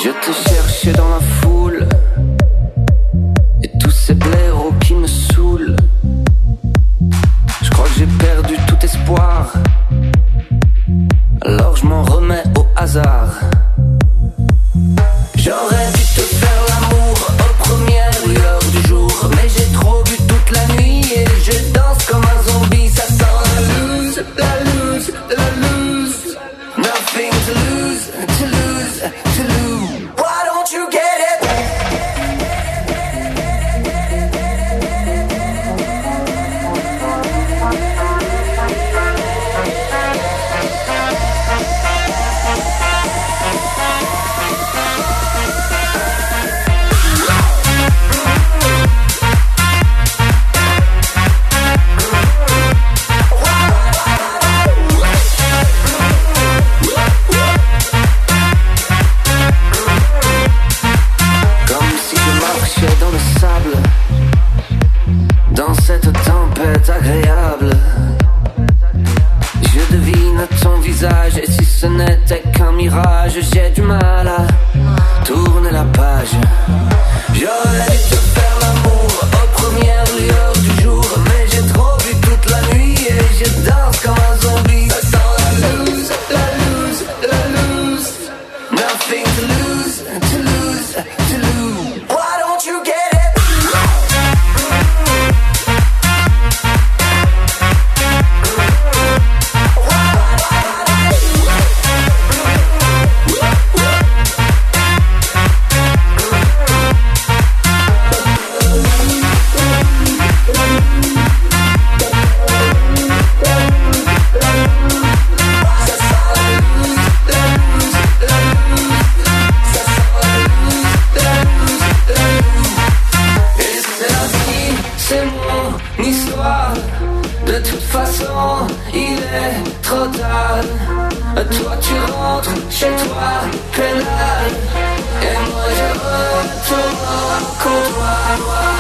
Je te cherchais dans la foule et tous ces blaireaux qui me saoulent. Je crois que j'ai perdu tout espoir, alors je m'en remets au hasard. J'aurais dû te faire l'amour aux premières lueurs du jour, mais j'ai trop bu toute la nuit et je danse comme un zombie. Ça sent la loose, la loose, la loose. Nothing to lose, to lose, to lose. Why don't you get it? Dans cette tempête agréable, je devine ton visage, et si ce n'était qu'un mirage, j'ai du mal à tourner la page. J'aurais dû te faire l'amour aux premières lueurs du jour, mais j'ai trop bu toute la nuit et je danse comme un zombie. Ça sent la loose, la loose, la loose. Nothing to lose, to lose, to lose. Why don't you get it? De toute façon, il est trop tard. Toi tu rentres chez toi, pénal, et moi je retourne au comptoir.